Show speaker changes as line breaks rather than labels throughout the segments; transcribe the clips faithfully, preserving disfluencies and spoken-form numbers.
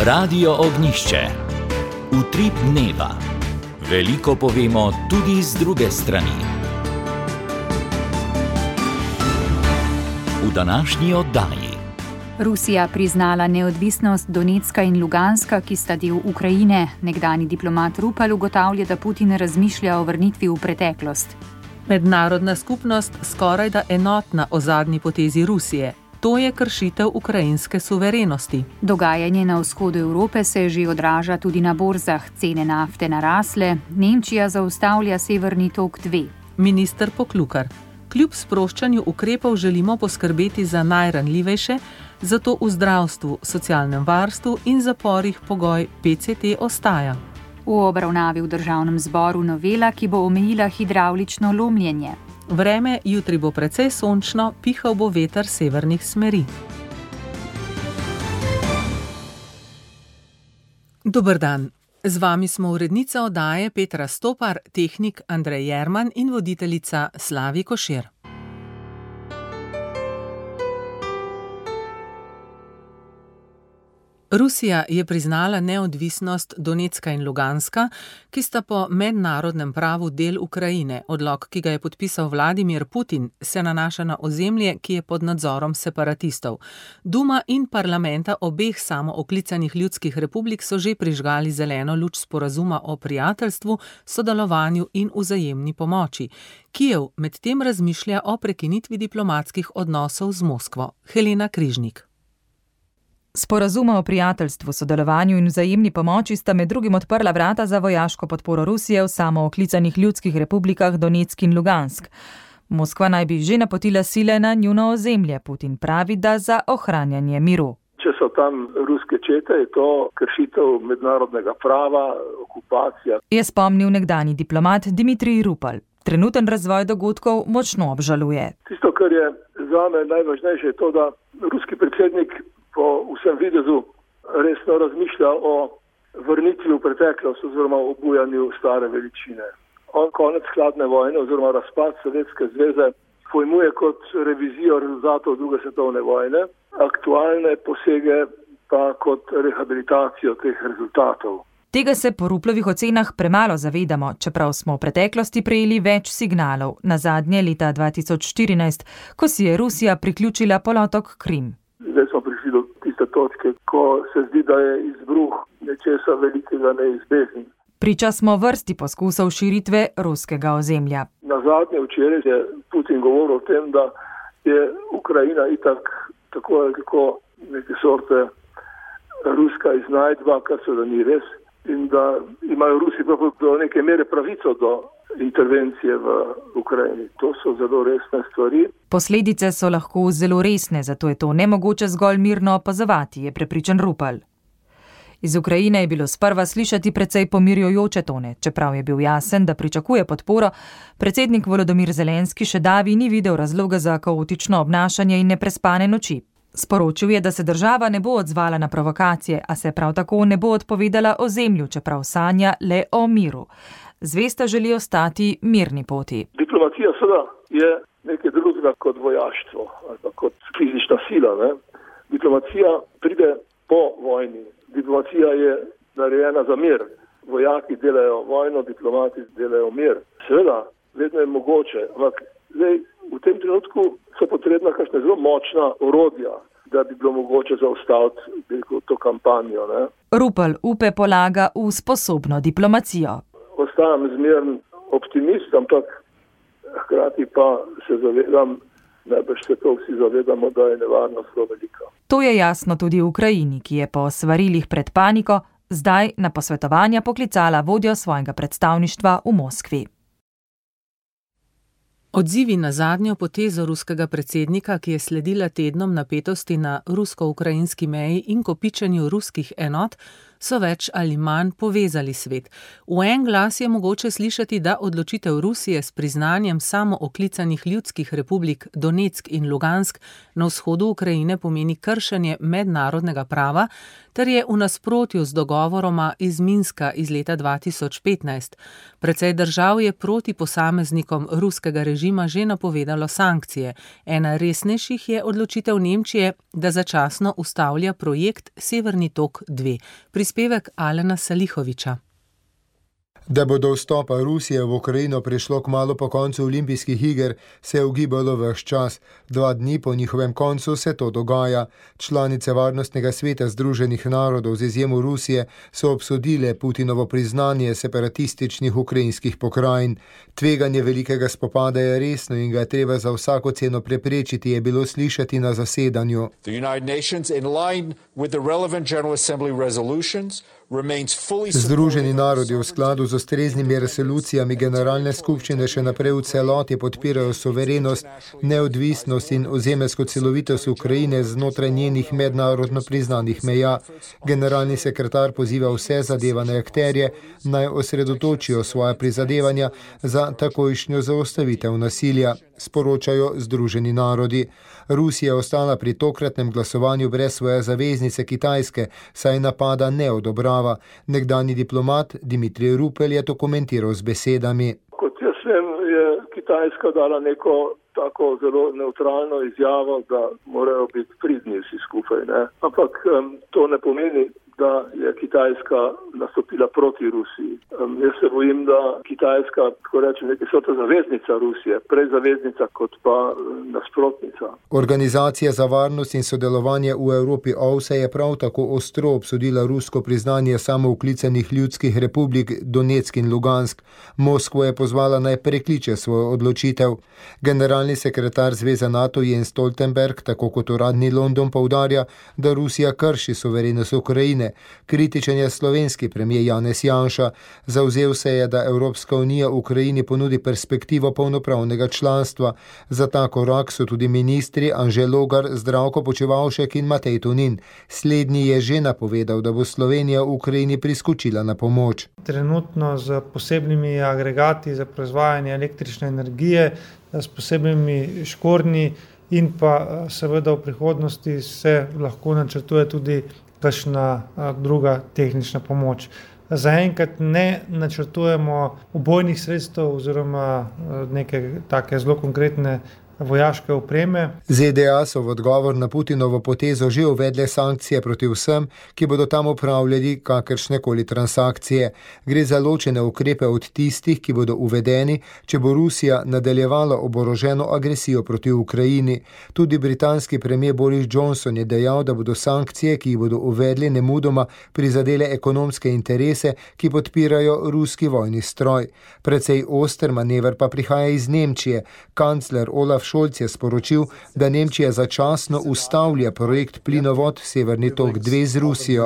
Radio Ognjišče. Utrip dneva. Veliko povemo tudi z druge strani. V današnji oddaji.
Rusija priznala neodvisnost Donecka in Luganska, ki sta del Ukrajine. Nekdanji diplomat Rupel ugotavlja, da Putin razmišlja o vrnitvi v preteklost.
Mednarodna skupnost skorajda enotna o zadnji potezi Rusije. To je kršitev ukrajinske suverenosti.
Dogajanje na vzhodu Evrope se že odraža tudi na borzah. Cene nafte narasle. Nemčija zaustavlja Severni tok dva.
Minister Poklukar. Kljub sproščanju ukrepov želimo poskrbeti za najranljivejše, zato v zdravstvu, socialnem varstvu in zaporih pogoj P C T ostaja.
V obravnavi v državnem zboru novela, ki bo omejila hidravlično lomljenje.
Vreme jutri bo precej sončno, pihal bo veter severnih smeri. Dober dan. Z vami smo urednica oddaje Petra Stopar, tehnik Andrej Jerman in voditeljica Slavi Košir. Rusija je priznala neodvisnost Donecka in Luganska, ki sta po mednarodnem pravu del Ukrajine. Odlok, ki ga je podpisal Vladimir Putin, se nanaša na ozemlje, ki je pod nadzorom separatistov. Duma in parlamenta obeh samooklicanih ljudskih republik so že prižgali zeleno luč sporazuma o prijateljstvu, sodelovanju in vzajemni pomoči. Kijev medtem razmišlja o prekinitvi diplomatskih odnosov z Moskvo. Helena Križnik.
Sporazuma o prijateljstvu, sodelovanju in vzajemni pomoči sta med drugim odprla vrata za vojaško podporo Rusije v samooklicanih ljudskih republikah Donetsk in Lugansk. Moskva naj bi že napotila sile na njuno ozemlje. Putin pravi, da za ohranjanje miru.
Če so tam ruske čete, je to kršitev mednarodnega prava, okupacija.
Je spomnil nekdanji diplomat Dimitrij Rupel. Trenuten razvoj dogodkov močno obžaluje.
Tisto, kar je zame najvažnejše, je to, da ruski predsednik po vsem videzu resno razmišlja o vrnitvi v preteklost oziroma o obujanju stare veličine. On konec hladne vojne oziroma razpad Sovjetske zveze pojmuje kot revizijo rezultatov druge svetovne vojne, aktualne posege pa kot rehabilitacijo teh rezultatov.
Tega se po Ruplovih ocenah premalo zavedamo, čeprav smo v preteklosti prejeli več signalov. Nazadnje leta dva tisoč štirinajst, ko si je Rusija priključila polotok Krim.
Zdaj smo prišli do tiste točke, ko se zdi, da je izbruh nečesa velikega neizbežen.
Priča smo vrsti poskusov širitve ruskega ozemlja.
Nazadnje včeraj je Putin govoril o tem, da je Ukrajina itak tako ali tako neke sorte ruska iznajdba, kar se da ni res, in da imajo Rusi do neke mere pravico do intervencije v Ukrajini. To so zelo resne stvari.
Posledice so lahko zelo resne, zato je to nemogoče zgolj mirno opazovati, je prepričan Rupel. Iz Ukrajine je bilo sprva slišati precej pomirjujoče tone, čeprav je bil jasen, da pričakuje podporo. Predsednik Volodymyr Zelenski še davi ni videl razloga za kaotično obnašanje in neprespane noči. Sporočil je, da se država ne bo odzvala na provokacije, a se prav tako ne bo odpovedala ozemlju, čeprav sanja le o miru. Zvesta želi ostati mirni poti.
Diplomacija seveda je nekaj drugega kot vojaštvo ali pa kot fizična sila. Ne? Diplomacija pride po vojni. Diplomacija je narejena za mir. Vojaki delajo vojno, diplomati delajo mir. Seveda, vedno je mogoče, ampak zdaj, v tem trenutku so potrebna kakšna zelo močna orodja, da bi bilo mogoče zaustaviti to kampanjo. Ne?
Rupel upe polaga v sposobno diplomacijo.
Ostajam zmeren optimist, ampak hkrati pa se zavedam, najbrž se to vsi zavedamo, da je nevarnost zelo velika.
To je jasno tudi v Ukrajini, ki je po svarilih pred paniko zdaj na posvetovanja poklicala vodjo svojega predstavništva v Moskvi.
Odzivi na zadnjo potezo ruskega predsednika, ki je sledila tednom napetosti na rusko-ukrajinski meji in kopičenju ruskih enot, so več ali manj povezali svet. V en glas je mogoče slišati, da odločitev Rusije s priznanjem samooklicanih ljudskih republik Donetsk in Lugansk na vzhodu Ukrajine pomeni kršenje mednarodnega prava, ter je v nasprotju z dogovoroma iz Minska iz leta dva tisoč petnajst. Precej držav je proti posameznikom ruskega režima že napovedalo sankcije. Ena resnejših je odločitev Nemčije, da začasno ustavlja projekt Severni tok dva. Prispevek Alena Salihoviča.
Da bo do vstopa Rusije v Ukrajino prišlo kmalu po koncu olimpijskih iger, se je ugibalo ves čas. Dva dni po njihovem koncu se to dogaja. Članice Varnostnega sveta Združenih narodov z izjemo Rusije so obsodile Putinovo priznanje separatističnih ukrajinskih pokrajin. Tveganje velikega spopada je resno in ga je treba za vsako ceno preprečiti, je bilo slišati na zasedanju. Združeni narodi v skladu z ustreznimi resolucijami Generalne skupščine še naprej v celoti podpirajo suverenost, neodvisnost in ozemeljsko celovitost Ukrajine znotraj njenih mednarodno priznanih meja. Generalni sekretar poziva vse zadevane akterje, naj osredotočijo svoja prizadevanja za takojšnjo zaustavitev nasilja, sporočajo Združeni narodi. Rusija je ostala pri tokratnem glasovanju brez svoje zaveznice Kitajske, saj napada ne odobrava. Nekdanji diplomat Dimitrij Rupel je to komentiral z besedami.
Kot jaz vem, je Kitajska dala neko tako zelo neutralno izjavo, da morajo biti pridni vsi skupaj. Ne? Ampak um, to ne pomeni, da je Kitajska nastopila proti Rusiji. Um, jaz se bojim, da Kitajska, tako rečem, nekaj so to zaveznica Rusije, prej zaveznica kot pa nasprotnica.
Organizacija za varnost in sodelovanje v Evropi O V S E je prav tako ostro obsodila rusko priznanje samouklicanih ljudskih republik Donetsk in Lugansk. Moskvo je pozvala naj prekliče svojo odločitev. Generalni sekretar Zveze NATO Jens Stoltenberg, tako kot uradni London, poudarja, da Rusija krši suverenost Ukrajine. Kritičen je slovenski premijer Janez Janša. Zavzel se je, da Evropska unija Ukrajini ponudi perspektivo polnopravnega članstva. Za ta korak so tudi ministri Anže Logar, Zdravko Počivalšek in Matej Tonin. Slednji je že napovedal, da bo Slovenija Ukrajini priskočila na pomoč.
Trenutno z posebnimi agregati za proizvajanje električne energije, s posebnimi škornji in pa seveda v prihodnosti se lahko načrtuje tudi kakšna druga tehnična pomoč. Zaenkrat ne načrtujemo ubojnih sredstev oziroma neke take zelo konkretne vojaške opreme.
Z D A so v odgovor na Putinovo potezo že uvedle sankcije proti vsem, ki bodo tam upravljali kakršnekoli transakcije. Gre za ločene ukrepe od tistih, ki bodo uvedeni, če bo Rusija nadaljevala oboroženo agresijo proti Ukrajini. Tudi britanski premijer Boris Johnson je dejal, da bodo sankcije, ki jih bodo uvedli, nemudoma prizadele ekonomske interese, ki podpirajo ruski vojni stroj. Precej oster manever pa prihaja iz Nemčije. Kancler Olaf Scholz je sporočil, da Nemčija začasno ustavlja projekt plinovod Severni tok dva z Rusijo.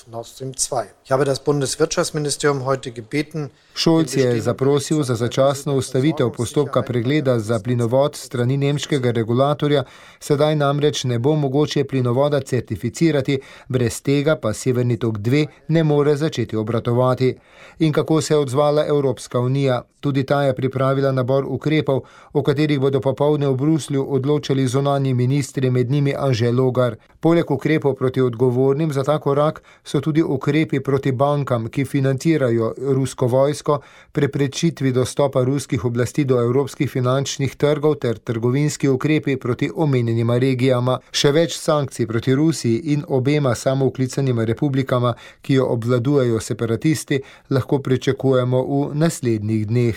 Scholz je zaprosil za začasno ustavitev postopka pregleda za plinovod strani nemškega regulatorja, sedaj namreč ne bo mogoče plinovoda certificirati, brez tega pa Severni tok dva ne more začeti obratovati. In kako se je odzvala Evropska unija? Tudi ta je pripravila nabor ukrepov, o katerih bodo popoldne v Bruslju odločali zunanji ministri, med njimi Anže Logar. Poleg ukrepov proti odgovornim za ta korak so tudi ukrepi proti bankam, ki financirajo rusko vojsko, preprečitvi dostopa ruskih oblasti do evropskih finančnih trgov ter trgovinski ukrepi proti omenjenima regijama. Še več sankcij proti Rusiji in obema samouklicanima republikama, ki jo obvladujejo separatisti, lahko pričakujemo v naslednjih dneh.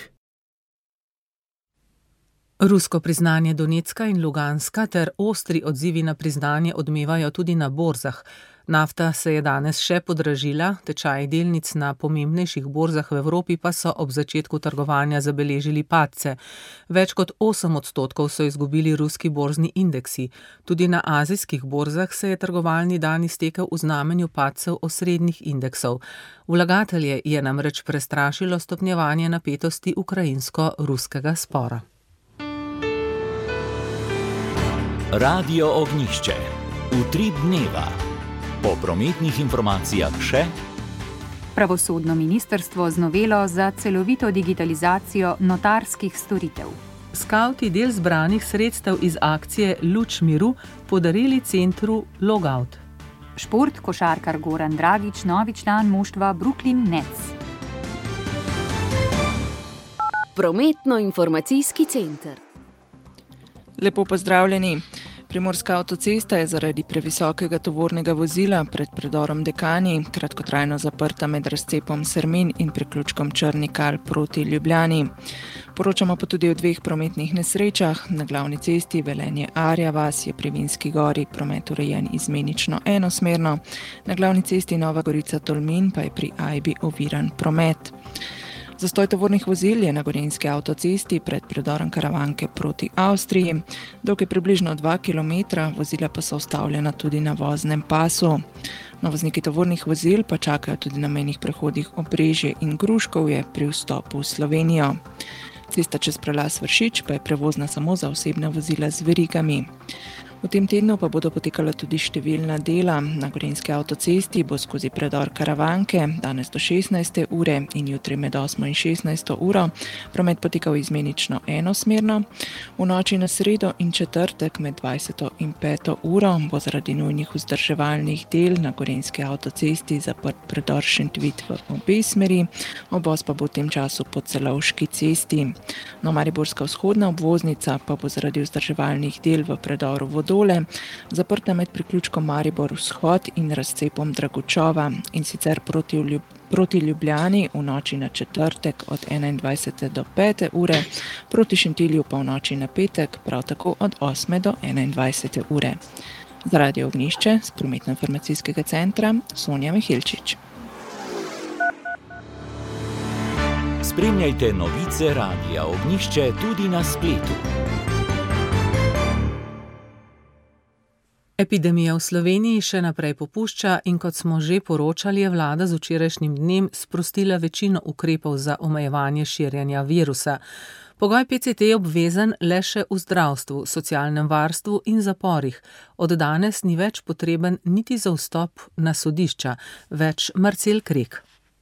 Rusko priznanje Donetska in Luganska ter ostri odzivi na priznanje odmevajo tudi na borzah. Nafta se je danes še podražila, tečaji delnic na pomembnejših borzah v Evropi pa so ob začetku trgovanja zabeležili padce. Več kot osem odstotkov so izgubili ruski borzni indeksi. Tudi na azijskih borzah se je trgovalni dan iztekel v znamenju padcev osrednjih indeksov. Vlagatelje je namreč prestrašilo stopnjevanje napetosti ukrajinsko-ruskega spora.
Radio Ognjišče. Utrip dneva. Po prometnih informacijah še
Pravosodno ministrstvo z novelo za celovito digitalizacijo notarskih storitev.
Skavti del zbranih sredstev iz akcije Luč miru podarili centru Logout.
Šport, košarkar Goran Dragič, novi član moštva Brooklyn Nets.
Prometno-informacijski center.
Lepo pozdravljeni. Primorska avtocesta je zaradi previsokega tovornega vozila pred predorom Dekani kratkotrajno zaprta med razcepom Sermin in priključkom Črni Kal proti Ljubljani. Poročamo pa tudi o dveh prometnih nesrečah. Na glavni cesti Velenje-Arja vas je pri Vinski gori promet urejen izmenično enosmerno, na glavni cesti Nova Gorica-Tolmin pa je pri Ajbi oviran promet. Zastoj tovornih vozil je na gorenjski avtocesti pred predorom Karavanke proti Avstriji. Dolg je približno dva kilometra, vozila pa so ustavljena tudi na voznem pasu. No, vozniki tovornih vozil pa čakajo tudi na mejnih prehodih Obrežje in Gruškovje pri vstopu v Slovenijo. Cesta čez prelaz Vršič pa je prevozna samo za osebna vozila z verigami. V tem tednu pa bodo potekala tudi številna dela. Na gorenjski avtocesti bo skozi predor Karavanke danes do šestnajste ure in jutri med osmo in šestnajsto uro promet potekal izmenično enosmerno. V noči na sredo in četrtek med dvajseto in peto uro bo zaradi nujnih vzdrževalnih del na gorenjski avtocesti zaprt predor Šentvid v obe smeri, obvoz pa bo v tem času po Celovški cesti. No, Mariborska vzhodna obvoznica pa bo zaradi vzdrževalnih del v predoru Vodo zaprta med priključkom Maribor vzhod in razcepom Dragučova in sicer proti, Ljub, proti Ljubljani v noči na četrtek od enaindvajsete do pete ure, proti Šentilju pa v noči na petek, prav tako od osme do enaindvajsete ure. Za Radio Ognjišče z prometno-informacijskega centra Sonja Mihilčič.
Spremljajte novice Radia Ognjišče tudi na spletu.
Epidemija v Sloveniji še naprej popušča in kot smo že poročali, je vlada z včerajšnjim dnem sprostila večino ukrepov za omejevanje širjenja virusa. Pogoj P C T je obvezen le še v zdravstvu, socialnem varstvu in zaporih. Od danes ni več potreben niti za vstop na sodišča. Več Marcel Krek.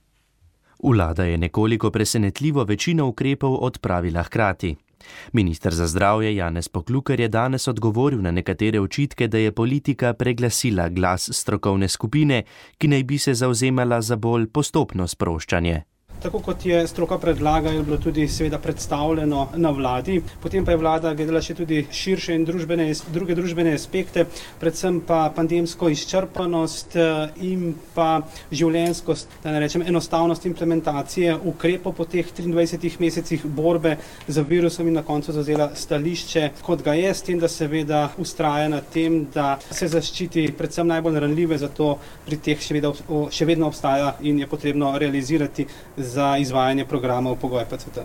Vlada je nekoliko presenetljivo večino ukrepov odpravila hkrati. Minister za zdravje Janez Poklukar je danes odgovoril na nekatere očitke, da je politika preglasila glas strokovne skupine, ki naj bi se zavzemala za bolj postopno sproščanje.
Tako kot je stroka predlaga, je bilo tudi seveda predstavljeno na vladi. Potem pa je vlada gledala še tudi širše in družbene, druge družbene aspekte, predvsem pa pandemsko izčrpanost in pa življenjskost, da ne rečem enostavnost implementacije ukrepov po teh triindvajsetih mesecih borbe z virusom in na koncu zavzela stališče, kot ga je, s tem, da seveda vztraja na tem, da se zaščiti predvsem najbolj ranljive, zato pri teh še vedno, še vedno obstaja in je potrebno realizirati za izvajanje programov pogoja P C T.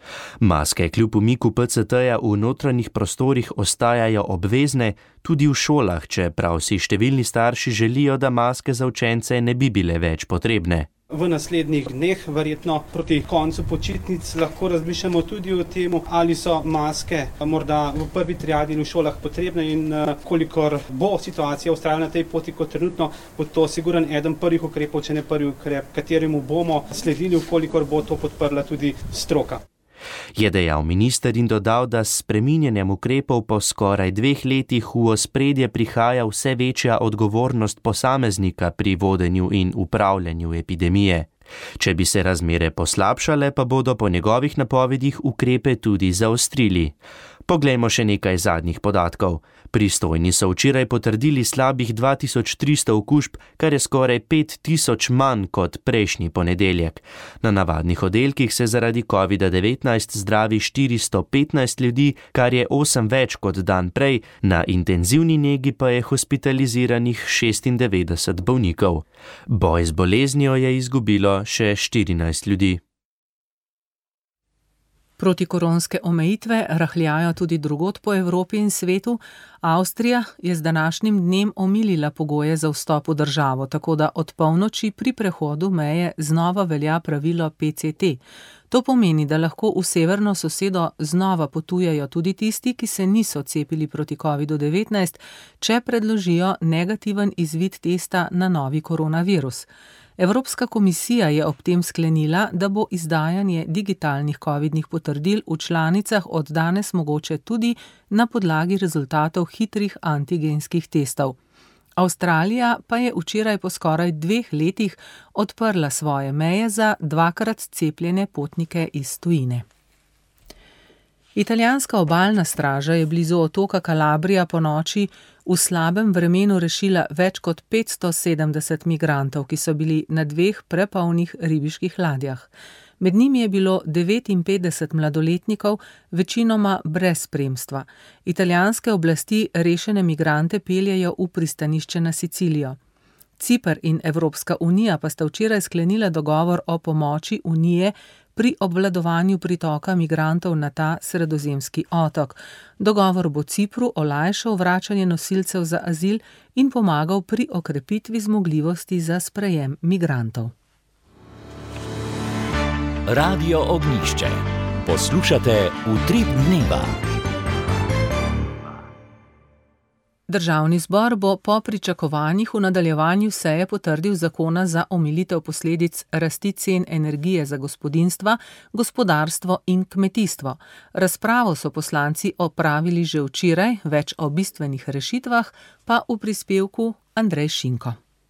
Maske kljub umiku P C T-ja v notranjih prostorih ostajajo obvezne tudi v šolah, čeprav si številni starši želijo, da maske za učence ne bi bile več potrebne.
V naslednjih dneh, verjetno proti koncu počitnic, lahko razmišljamo tudi o tem, ali so maske morda v prvi triadi v šolah potrebne in kolikor bo situacija ustrajala na tej poti kot trenutno, bo to siguren eden prvih ukrepov, če ne prvi ukrep, kateremu bomo sledili, kolikor bo to podprla tudi stroka.
Je dejal minister in dodal, da s spreminjanjem ukrepov po skoraj dveh letih v ospredje prihaja vse večja odgovornost posameznika pri vodenju in upravljanju epidemije. Če bi se razmere poslabšale, pa bodo po njegovih napovedih ukrepe tudi zaostrili. Poglejmo še nekaj zadnjih podatkov. Pristojni so včeraj potrdili slabih dva tisoč tristo okužb, kar je skoraj pet tisoč manj kot prejšnji ponedeljek. Na navadnih oddelkih se zaradi covida devetnajst zdravi štiristo petnajst ljudi, kar je osem več kot dan prej, na intenzivni negi pa je hospitaliziranih šestindevetdeset bolnikov. Boj z boleznijo je izgubilo še štirinajst ljudi.
Protikoronske omejitve rahljajo tudi drugod po Evropi in svetu. Avstrija je z današnjim dnem omilila pogoje za vstop v državo, tako da od polnoči pri prehodu meje znova velja pravilo P C T. To pomeni, da lahko v severno sosedo znova potujejo tudi tisti, ki se niso cepili proti covidu devetnajst, če predložijo negativen izvid testa na novi koronavirus. Evropska komisija je ob tem sklenila, da bo izdajanje digitalnih covidnih potrdil v članicah od danes mogoče tudi na podlagi rezultatov hitrih antigenskih testov. Avstralija pa je včeraj po skoraj dveh letih odprla svoje meje za dvakrat cepljene potnike iz tujine. Italijanska obalna straža je blizu otoka Kalabrija po noči v slabem vremenu rešila več kot petsto sedemdeset migrantov, ki so bili na dveh prepolnih ribiških ladjah. Med njimi je bilo devetinpetdeset mladoletnikov, večinoma brez spremstva. Italijanske oblasti rešene migrante peljejo v pristanišče na Sicilijo. Ciper in Evropska unija pa sta včeraj sklenila dogovor o pomoči Unije pri obvladovanju pritoka migrantov na ta sredozemski otok. Dogovor bo Cipru olajšal vračanje nosilcev za azil in pomagal pri okrepitvi zmogljivosti za sprejem migrantov.
Radio Ognjišče. Poslušate Utrip dneva.
Državni zbor bo po pričakovanjih v nadaljevanju seje potrdil zakona za omilitev posledic rasti cen energije za gospodinjstva, gospodarstvo in kmetijstvo. Razpravo so poslanci opravili že včeraj, več o bistvenih rešitvah pa v prispevku Andrej Šinko.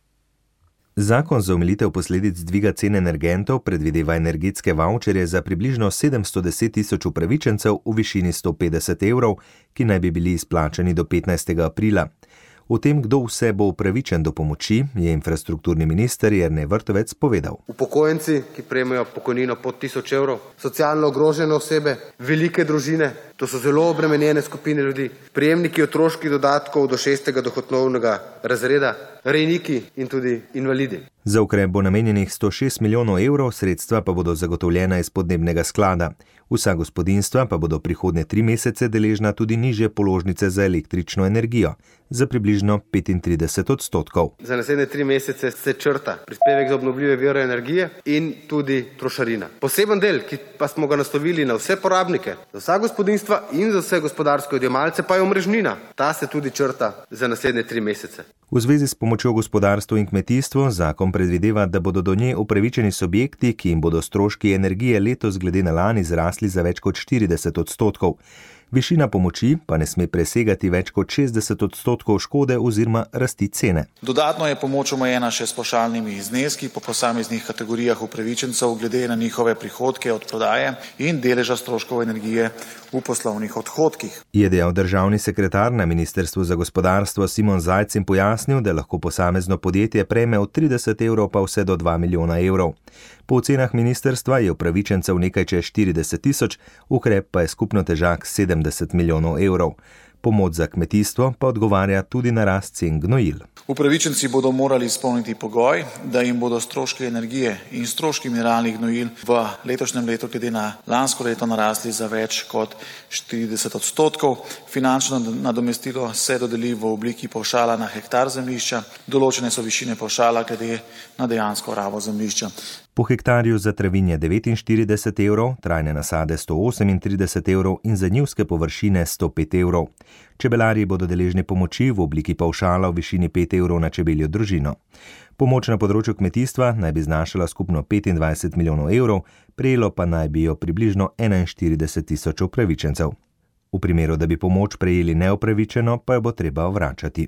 Zakon za omilitev posledic dviga cen energentov predvideva energetske vavčerje za približno sedemsto deset tisoč upravičencev v višini sto petdeset evrov, ki naj bi bili izplačani do petnajstega aprila. O tem, kdo vse bo upravičen do pomoči, je infrastrukturni minister Jernej Vrtovec povedal.
Upokojenci, ki prejmejo pokojnino pod tisoč evrov, socialno ogrožene osebe, velike družine, to so zelo obremenjene skupine ljudi, prejemniki otroških dodatkov do šestega dohodkovnega razreda, rejniki in tudi invalidi.
Za ukrep bo namenjenih sto šest milijonov evrov, sredstva pa bodo zagotovljena iz podnebnega sklada. Vsa gospodinjstva pa bodo prihodnje tri mesece deležna tudi nižje položnice za električno energijo, za približno petintrideset odstotkov.
Za naslednje tri mesece se črta prispevek za obnovljive vire energije in tudi trošarina. Poseben del, ki pa smo ga naslovili na vse porabnike, za vsa gospodinjstva in za vse gospodarske odjemalce, pa je omrežnina. Ta se tudi črta za naslednje tri mesece.
V zvezi s pomočjo gospodarstvu in kmetijstvu zakon predvideva, da bodo do nje upravičeni subjekti, ki jim bodo stroški energije letos glede na lani zrasli za več kot štirideset odstotkov. Višina pomoči pa ne sme presegati več kot šestdeset odstotkov škode oziroma rasti cene.
Dodatno je pomoč omejena še s pavšalnimi zneski po posameznih kategorijah upravičencev glede na njihove prihodke od prodaje in deleža stroškov energije v poslovnih odhodkih.
Je dejal državni sekretar na Ministrstvu za gospodarstvo Simon Zajc in pojasnil, da lahko posamezno podjetje prejme od trideset evrov pa vse do dva milijona evrov. Po ocenah ministrstva je upravičencev nekaj čez štirideset tisoč, ukrep pa je skupno težak sedemdeset milijonov evrov. Pomoč za kmetijstvo pa odgovarja tudi na rast cen gnojil.
Upravičenci bodo morali izpolniti pogoj, da jim bodo stroški energije in stroški mineralnih gnojil v letošnjem letu glede na lansko leto narasli za več kot štirideset odstotkov. Finančno nadomestilo se dodeli v obliki pavšala na hektar zemljišča, določene so višine pavšala glede na dejansko rabo zemljišča.
Po hektarju za travinje devetinštirideset evrov, trajne nasade sto osemintrideset evrov in za njivske površine sto pet evrov. Čebelarji bodo deležni pomoči v obliki pavšala v višini pet evrov na čebeljo družino. Pomoč na področju kmetijstva naj bi znašala skupno petindvajset milijonov evrov, prejelo pa naj bi jo približno enainštirideset tisoč upravičencev. V primeru, da bi pomoč prejeli neupravičeno, pa jo bo treba vračati.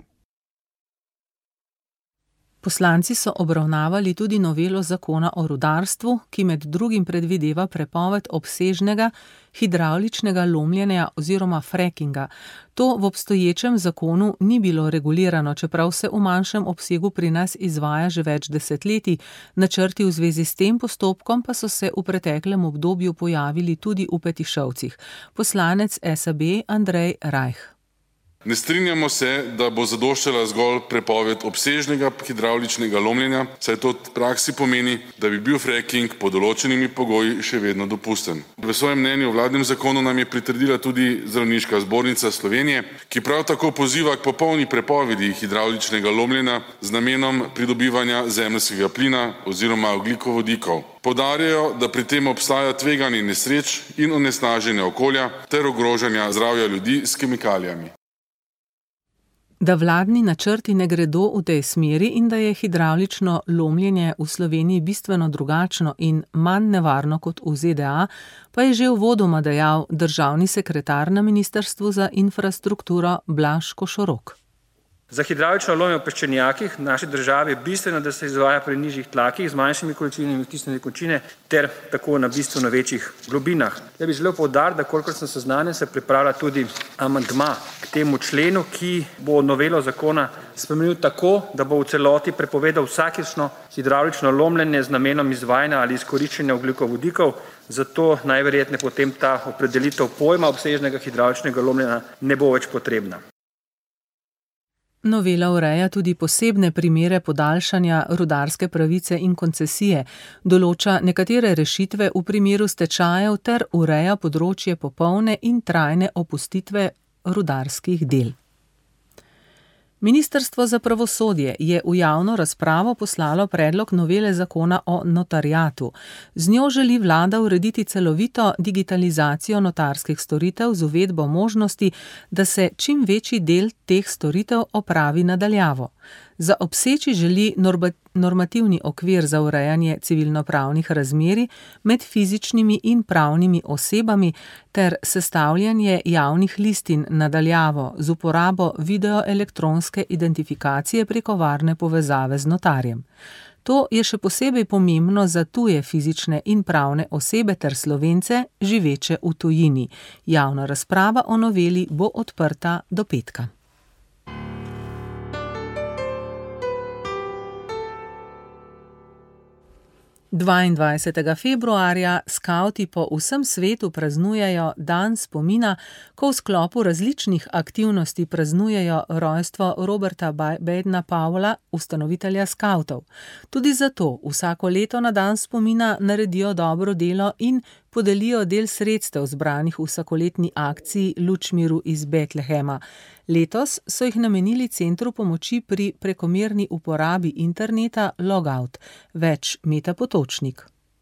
Poslanci so obravnavali tudi novelo zakona o rudarstvu, ki med drugim predvideva prepoved obsežnega hidravličnega lomljenja oziroma frackinga. To v obstoječem zakonu ni bilo regulirano, čeprav se v manjšem obsegu pri nas izvaja že več desetletij. Načrti v zvezi s tem postopkom pa so se v preteklem obdobju pojavili tudi v Petišovcih. Poslanec S A B Andrej Rajh.
Ne strinjamo se, da bo zadoščala zgolj prepoved obsežnega hidravličnega lomljenja, saj to v praksi pomeni, da bi bil fracking pod določenimi pogoji še vedno dopusten. V svojem mnenju o vladnem zakonu nam je pritrdila tudi Zdravniška zbornica Slovenije, ki prav tako poziva k popolni prepovedi hidravličnega lomljenja z namenom pridobivanja zemeljskega plina oziroma ogljikovodikov. Poudarjajo, da pri tem obstaja tveganje nesreč in onesnaženja okolja ter ogrožanja zdravja ljudi s kemikalijami.
Da vladni načrti ne gredo v tej smeri in da je hidravlično lomljenje v Sloveniji bistveno drugačno in manj nevarno kot v Z D A, pa je že uvodoma dejal državni sekretar na Ministrstvu za infrastrukturo Blaž Košorok.
Za hidravlično lomljenje v peščenjakih v naši državi je bistveno, da se izvaja pri nižjih tlakih z manjšimi količinami vtisnjene količine ter tako na bistveno večjih globinah. Ja bi želel poudariti, da kolikor sem seznanjen, se pripravlja tudi amandma k temu členu, ki bo novelo zakona spremenil tako, da bo v celoti prepovedal vsakršno hidravlično lomljenje z namenom izvajanja ali izkoriščenja ogljikovodikov, zato najverjetneje potem ta opredelitev pojma obsežnega hidravličnega lomljenja ne bo več potrebna.
Novela ureja tudi posebne primere podaljšanja rudarske pravice in koncesije, določa nekatere rešitve v primeru stečajev ter ureja področje popolne in trajne opustitve rudarskih del. Ministrstvo za pravosodje je v javno razpravo poslalo predlog novele zakona o notariatu. Z njo želi vlada urediti celovito digitalizacijo notarskih storitev z uvedbo možnosti, da se čim večji del teh storitev opravi na daljavo. Zaobseči želi normativni okvir za urejanje civilnopravnih razmerij med fizičnimi in pravnimi osebami ter sestavljanje javnih listin na daljavo z uporabo videoelektronske identifikacije preko varne povezave z notarjem. To je še posebej pomembno za tuje fizične in pravne osebe ter Slovence, živeče v tujini. Javna razprava o noveli bo odprta do petka. dvaindvajsetega februarja skavti po vsem svetu praznujejo dan spomina, ko v sklopu različnih aktivnosti praznujejo rojstvo Roberta Baden-Powella, ustanovitelja skavtov. Tudi zato vsako leto na dan spomina naredijo dobro delo in podelijo del sredstev zbranih v vsakoletni akciji Luč miru iz Betlehema. Letos so jih namenili Centru pomoči pri prekomerni uporabi interneta Logout. Več Meta Potočnik.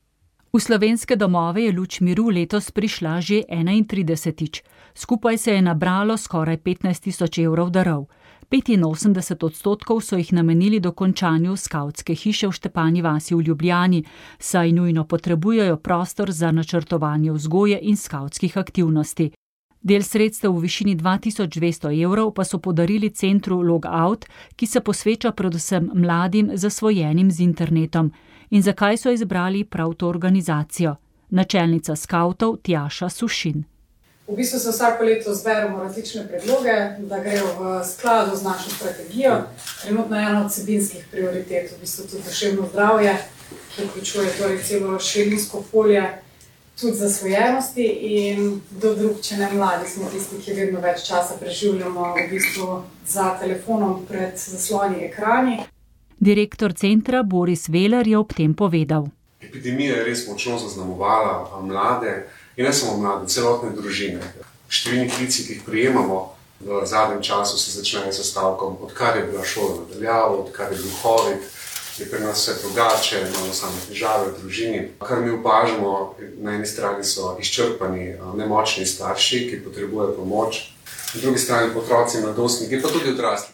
V slovenske domove je Luč miru letos prišla že enaintridesetič. Skupaj se je nabralo skoraj petnajst tisoč evrov darov. petinosemdeset odstotkov so jih namenili dokončanju skavtske hiše v Štepani vasi v Ljubljani, saj nujno potrebujejo prostor za načrtovanje vzgoje in skavtskih aktivnosti. Del sredstev v višini dva tisoč dvesto evrov pa so podarili centru Logout, ki se posveča predvsem mladim zasvojenim z internetom. In zakaj so izbrali prav to organizacijo? Načelnica skavtov Tjaša Sušin.
V bistvu se vsako leto zberemo različne predloge, da grejo v skladu z našo strategijo. Trenutno je ena od vsebinskih prioritet, v bistvu tudi duševno zdravje, ki vključuje torej celo širinsko polje, tudi zasvojenosti in do drug, če ne mladi, smo tisti, ki vedno več časa preživljamo v bistvu za telefonom pred zasloni ekrani.
Direktor centra Boris Veler je ob tem povedal.
Epidemija je res močno zaznamovala mlade in ne samo mlade, celotne družine. Številni klici, ki jih prijemamo v zadnjem času, se začnejo s stavkom, odkar je bila šola na daljavo, odkar je bil COVID, je pri nas vse drugače, imamo same težave v družini. Kar mi opažamo, na eni strani so izčrpani, nemočni starši, ki potrebujejo pomoč, na drugi strani otroci in mladostniki, pa tudi odrasli.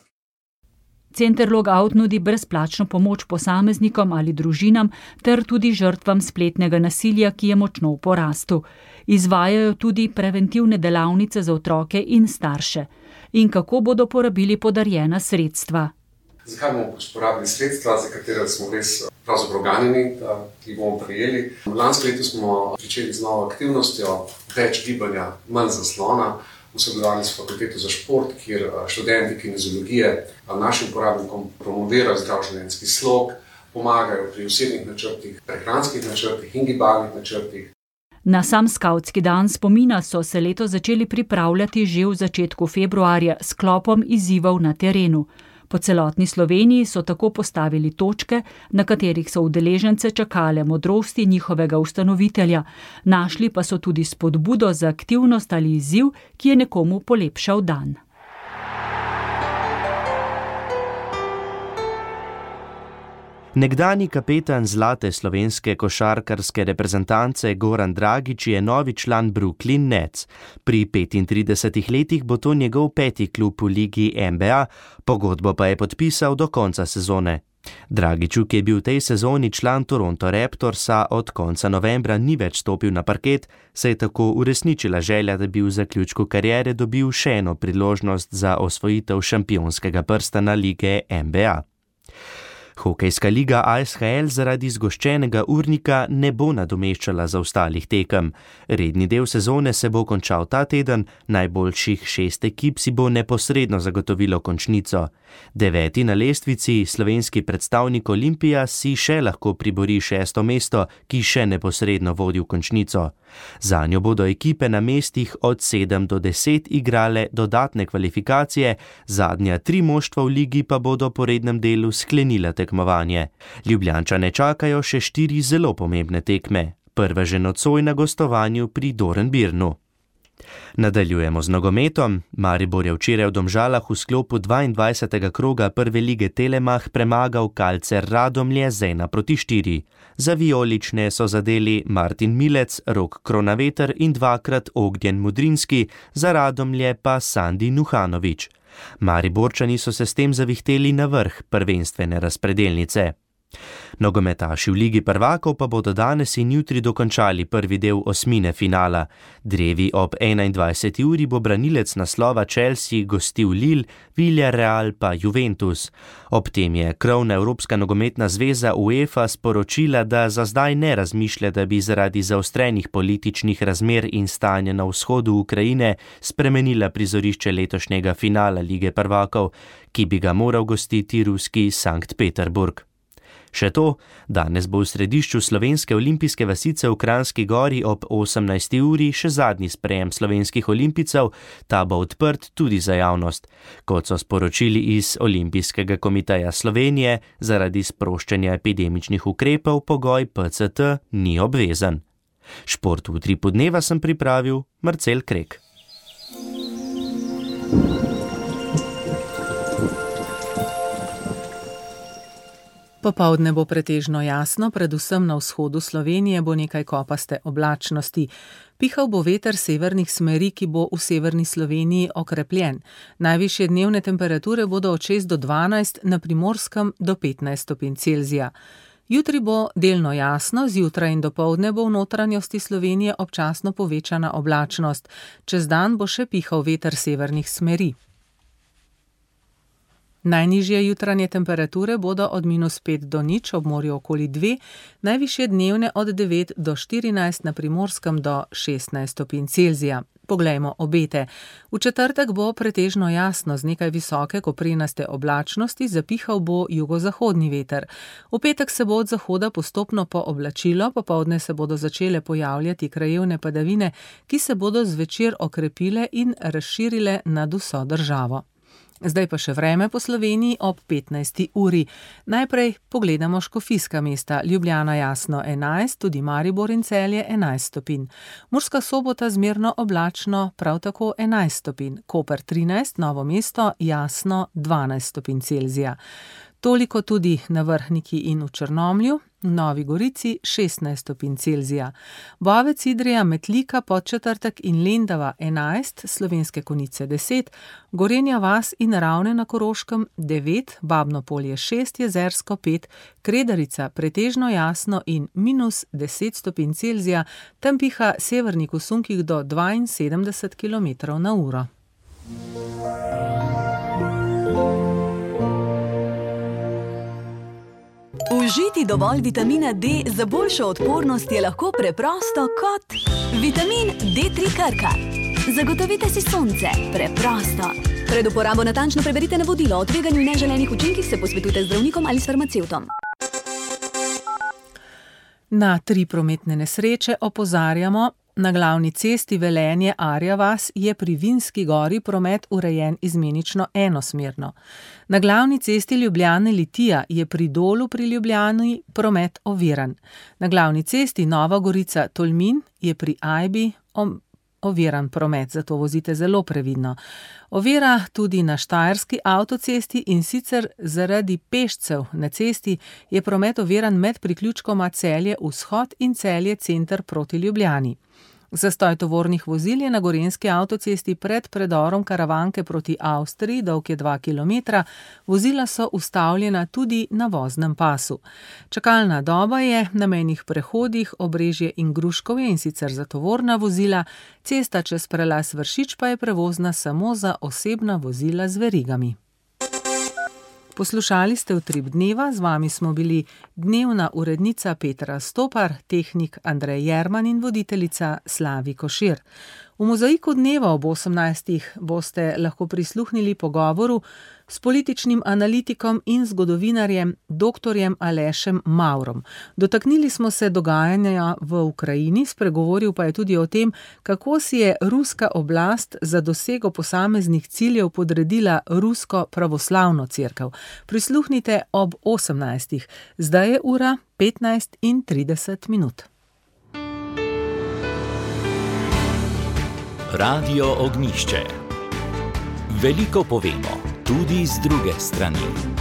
Center Logout nudi brezplačno pomoč posameznikom ali družinam ter tudi žrtvam spletnega nasilja, ki je močno v porastu. Izvajajo tudi preventivne delavnice za otroke in starše. In kako bodo porabili podarjena sredstva?
Zakaj bomo porabili sredstva, za katere smo res pravzaprav ganjeni, da jih bomo prijeli? Lansko leto smo pričeli z novo aktivnostjo, več gibanja, manj zaslona. V sodelovanju s fakulteto za šport, kjer študenti kineziologije našim uporabnikom promovirajo zdrav življenjski slog, pomagajo pri osebnih načrtih, prehranskih načrtih in gibalnih načrtih.
Na sam skavtski dan spomina so se letos začeli pripravljati že v začetku februarja s sklopom izzivov na terenu. Po celotni Sloveniji so tako postavili točke, na katerih so udeležence čakale modrosti njihovega ustanovitelja. Našli pa so tudi spodbudo za aktivnost ali izziv, ki je nekomu polepšal dan.
Nekdanji kapetan zlate slovenske košarkarske reprezentance Goran Dragić je novi član Brooklyn Nets. Pri petintridesetih letih bo to njegov peti klub v ligi N B A, pogodbo pa je podpisal do konca sezone. Dragiću, ki je bil v tej sezoni član Toronto Raptorsa, od konca novembra ni več stopil na parket, se je tako uresničila želja, da bi v zaključku kariere dobil še eno priložnost za osvojitev šampionskega prstana lige N B A. Hokejska liga A S H L zaradi zgoščenega urnika ne bo nadomeščala zaostalih tekem. Redni del sezone se bo končal ta teden, najboljših šest ekip si bo neposredno zagotovilo končnico. Deveti na lestvici, slovenski predstavnik Olimpija, si še lahko pribori šesto mesto, ki še neposredno vodi v končnico. Zanjo bodo ekipe na mestih od sedem do deset igrale dodatne kvalifikacije, zadnja tri moštva v ligi pa bodo po rednem delu sklenila tekmovanje. Ljubljančane čakajo še štiri zelo pomembne tekme. Prva že nocoj na gostovanju pri Dornbirnu. Nadaljujemo z nogometom. Maribor je včeraj v Domžalah v sklopu dvaindvajsetega kroga prve lige Telemach premagal Kalcer Radomlje z ena proti štiri. Za vijolične so zadeli Martin Milec, Rok Kronaveter in dvakrat Ognjen Mudrinski, za Radomlje pa Sandi Nuhanovič. Mariborčani so se s tem zavihteli na vrh prvenstvene razpredelnice. Nogometaši v ligi prvakov pa bodo danes in jutri dokončali prvi del osmine finala. Drevi ob enaindvajseti uri bo branilec naslova Chelsea gostil Lille, Villarreal pa Juventus. Ob tem je krovna Evropska nogometna zveza UEFA sporočila, da za zdaj ne razmišlja, da bi zaradi zaostrenih političnih razmer in stanja na vzhodu Ukrajine spremenila prizorišče letošnjega finala lige prvakov, ki bi ga moral gostiti ruski Sankt Peterburg. Še to, danes bo v središču slovenske olimpijske vasice v Kranjski Gori ob osemnajsti uri še zadnji sprejem slovenskih olimpijcev, ta bo odprt tudi za javnost. Kot so sporočili iz Olimpijskega komiteja Slovenije, zaradi sproščanja epidemičnih ukrepov pogoj P C T ni obvezen. Šport v Utripu dneva sem pripravil Marcel Krek.
Popoldne bo pretežno jasno, predvsem na vzhodu Slovenije bo nekaj kopaste oblačnosti. Pihal bo veter severnih smeri, ki bo v severni Sloveniji okrepljen. Najvišje dnevne temperature bodo od šest do dvanajst, na Primorskem do petnajst stopinj Celzija. Jutri bo delno jasno, zjutraj in dopoldne bo v notranjosti Slovenije občasno povečana oblačnost. Čez dan bo še pihal veter severnih smeri. Najnižje jutranje temperature bodo od minus pet do nič, ob morju okoli dve, najvišje dnevne od devet do štirinajst, na Primorskem do šestnajst stopinj Celzija. Poglejmo obete. V četrtek bo pretežno jasno, z nekaj visoke koprenaste oblačnosti, zapihal bo jugozahodni veter. V petek se bo od zahoda postopno pooblačilo, popoldne se bodo začele pojavljati krajevne padavine, ki se bodo zvečer okrepile in razširile nad vso državo. Zdaj pa še vreme po Sloveniji ob petnajsti uri. Najprej pogledamo škofijska mesta. Ljubljana jasno enajst, tudi Maribor in Celje enajst stopinj. Murska Sobota zmerno oblačno, prav tako enajst stopinj. Koper trinajst, Novo mesto jasno dvanajst stopinj Celzija. Toliko tudi na Vrhniki in v Črnomlju, v Novi Gorici šestnajst stopinj Celzija. Bovec, Idrija, Metlika, Podčetrtek in Lendava enajst, Slovenske Konjice deset, Gorenja vas in Ravne na Koroškem devet, Babno Polje šest, Jezersko pet, Kredarica pretežno jasno in minus deset stopinj Celzija, tam piha severnik v sunkih do dvainsedemdeset kilometrov na uro.
Užiti dovolj vitamina D za boljšo odpornost je lahko preprosto kot vitamin D tri Krka. Zagotovite si sonce. Preprosto. Pred uporabo natančno preberite navodilo. O tveganju in neželenih učinkih se posvetujte z zdravnikom ali s farmacevtom.
Na tri prometne nesreče opozarjamo. Na glavni cesti Velenje-Arja vas je pri Vinski gori promet urejen izmenično enosmerno. Na glavni cesti Ljubljane-Litija je pri Dolu pri Ljubljani promet oviran. Na glavni cesti Nova Gorica-Tolmin je pri Ajbi oviran promet, zato vozite zelo previdno. Ovira tudi na štajerski avtocesti in sicer zaradi pešcev na cesti je promet oviran med priključkoma Celje vzhod in Celje center proti Ljubljani. Zastoj tovornih vozil je na gorenjski avtocesti pred predorom Karavanke proti Avstriji, dolg je dva kilometra, vozila so ustavljena tudi na voznem pasu. Čakalna doba je na mejnih prehodih Obrežje in Gruškovje in sicer za tovorna vozila, cesta čez prelaz Vršič pa je prevozna samo za osebna vozila z verigami. Poslušali ste Utrip dneva, z vami smo bili dnevna urednica Petra Stopar, tehnik Andrej Jerman in voditeljica Slavi Košir. V mozaiku dneva ob osemnajstih boste lahko prisluhnili pogovoru s političnim analitikom in zgodovinarjem doktorjem Alešem Maurom. Dotaknili smo se dogajanja v Ukrajini, spregovoril pa je tudi o tem, kako si je ruska oblast za dosego posameznih ciljev podredila rusko pravoslavno cerkev. Prisluhnite ob osemnajstih. Zdaj je ura petnajst in trideset minut.
Radio Ognjišče. Veliko povemo, tudi z druge strani.